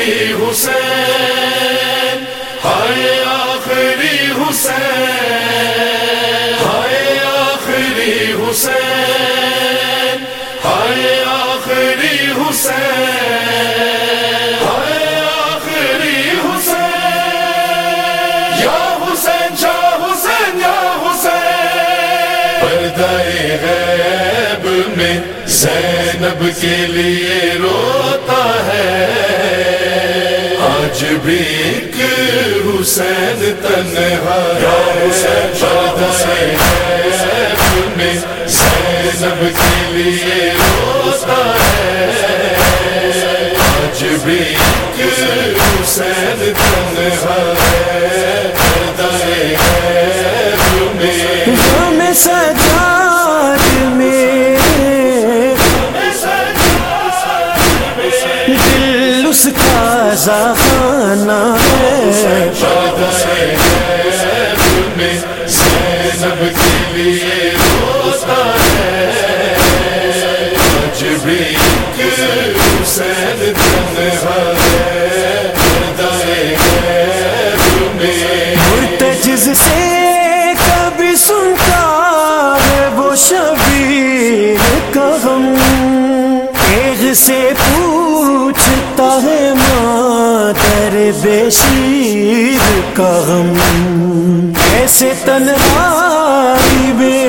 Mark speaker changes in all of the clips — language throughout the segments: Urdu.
Speaker 1: حسین ہائے آخری حسین ہائے آخری حسین ہائے آخری حسین ہائے آخری حسین یا حسین شاہ حسین یا حسین پردہ غیب میں زینب کے لیے روتا ہے آج بھی ایک حسین تنہا یا حسین پردہ غیب میں زینب کے لیے روتا ہے آج بھی ایک حسین تنہا ہے پردہ غیب میں
Speaker 2: غم سجاد میں دل اس کا زخانہ ہے
Speaker 1: پردہ غیب میں زینب کے لیے روتا ہے آج بھی ایک حسین تنہا ہے پردہ غیب میں
Speaker 2: مرتجز سے کبھی سنتا ہے وہ شبیر کا غم ایغ سے پوچھتا ہے مادر بے شیر کا غم ایسے تنہائی میں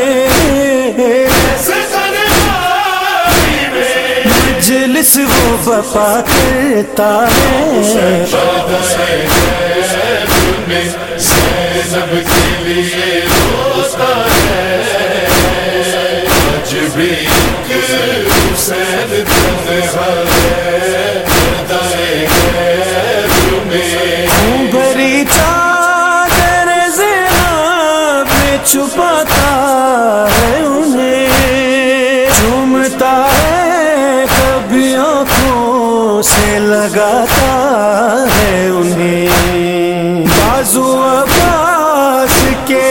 Speaker 2: مجلس وہ بپا کرتا ہے
Speaker 1: پردہ غیب میں زینب کے لیے روتا ہے آج بھی ایک حسین تنہا ہے پردہ غیب میں
Speaker 2: بھری چادر زینب میں چھپاتا ہے انہیں چومتا ہے کبھی آنکھوں سے لگاتا ہے انہیں بازو عباس کے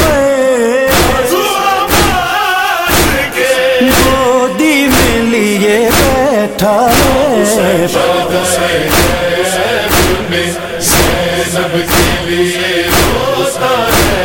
Speaker 2: گودی میں لیے بیٹھا ہے
Speaker 1: پردہ غیب میں زینب کے لیے روتا ہے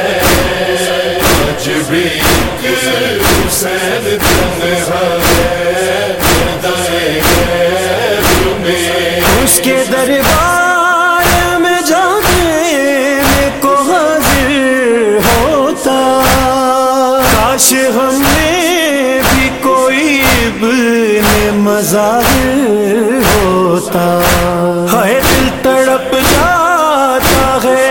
Speaker 1: آج بھی ایک حسین تنہا ہے پردہ غیب میں
Speaker 2: اس کے دربار میں جانے کو حاضر ہوتا کاش ہم نے بھی کوئی ابن مظاہر ہوتا ہے دل تڑپ جاتا ہے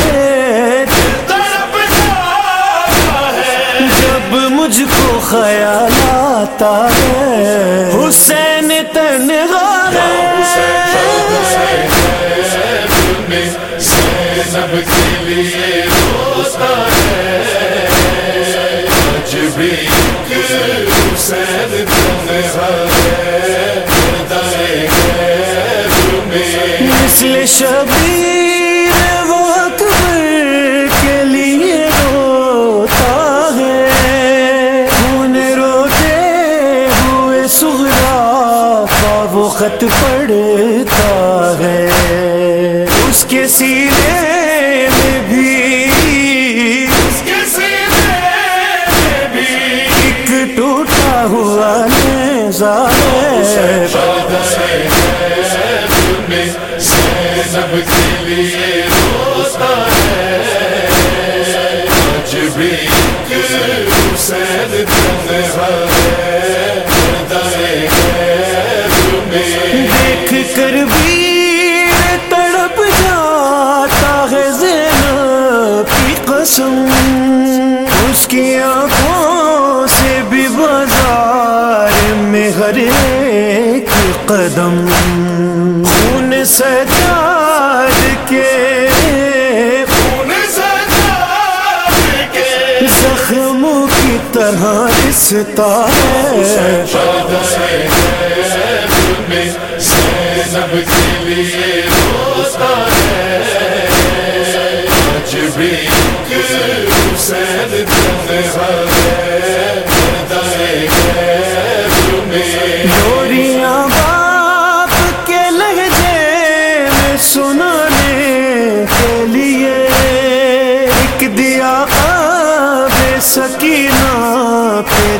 Speaker 2: جب مجھ کو خیال آتا ہے حسین تنہا ہے
Speaker 1: زینب کے لیے روتا ہے آج بھی ایک حسین تنہا ہے پردہ غیب میں
Speaker 2: مثل شبیر وہ اکبر کے لیے روتا ہے خون روتے ہوئے صغرا کا وہ خط پڑھتا ہے اس کے سینے میں بھی ایک ٹوٹا ہوا نیزہ ہے
Speaker 1: پردہ غیب میں زینب کے لیے روتا ہے آج بھی ایک حسین تنہا ہے پردہ غیب میں
Speaker 2: دیکھ کر بھی تڑپ جاتا ہے زینب کی قسم اس کی آنکھوں سے بھی بازار میں ہر ایک قدم خون سجاد کے زخموں کی طرح رستا ہے
Speaker 1: پردہ غیب میں زینب کے لیے روتا ہے آج بھی ایک حسین تنہا ہے پردہ غیب میں
Speaker 2: لوریاں باپ کے لہجے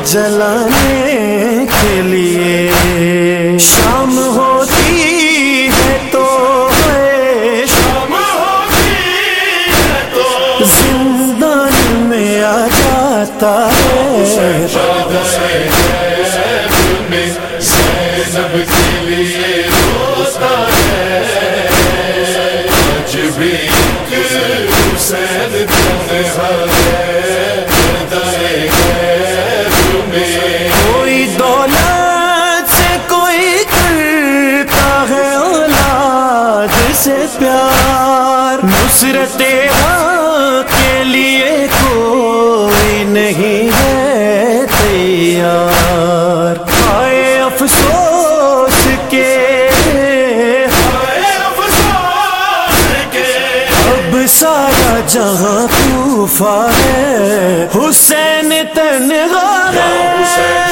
Speaker 2: جلانے کے لیے شام ہوتی ہے تو
Speaker 1: شام ہوتی ہے تو
Speaker 2: زندان میں آ جاتا ہے
Speaker 1: زینب کے لیے روتا ہے آج بھی حسین تنہا ہے دائیں غیب میں
Speaker 2: کوئی دولت سے کوئی کرتا ہے اولاد سے پیار نصرت حق کے لیے کوئی نہیں ہے تیار ہائے افسوس کے اب سارا جہاں کوفہ ہے حسین تنہا ہے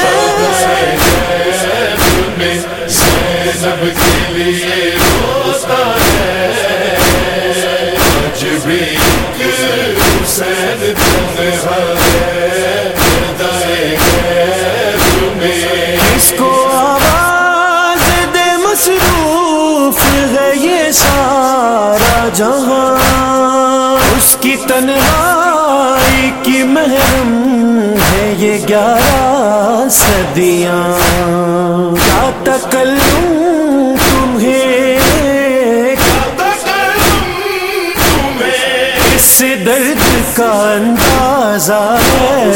Speaker 1: زینب کے لیے روتا ہے آج بھی حسین تنہا ہے دائیں غیب میں
Speaker 2: اس کو آواز دے مصروف ہے یہ سارا جہاں اس کی تنہائی کی محرم ہے یہ 11 صدیاں کیا تکلم تمہیں اس درد کا اندازہ ہے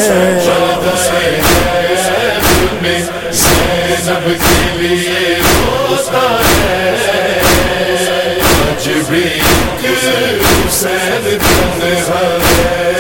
Speaker 1: زینب کے لیے روتا ہے آج بھی حسین تنہا ہے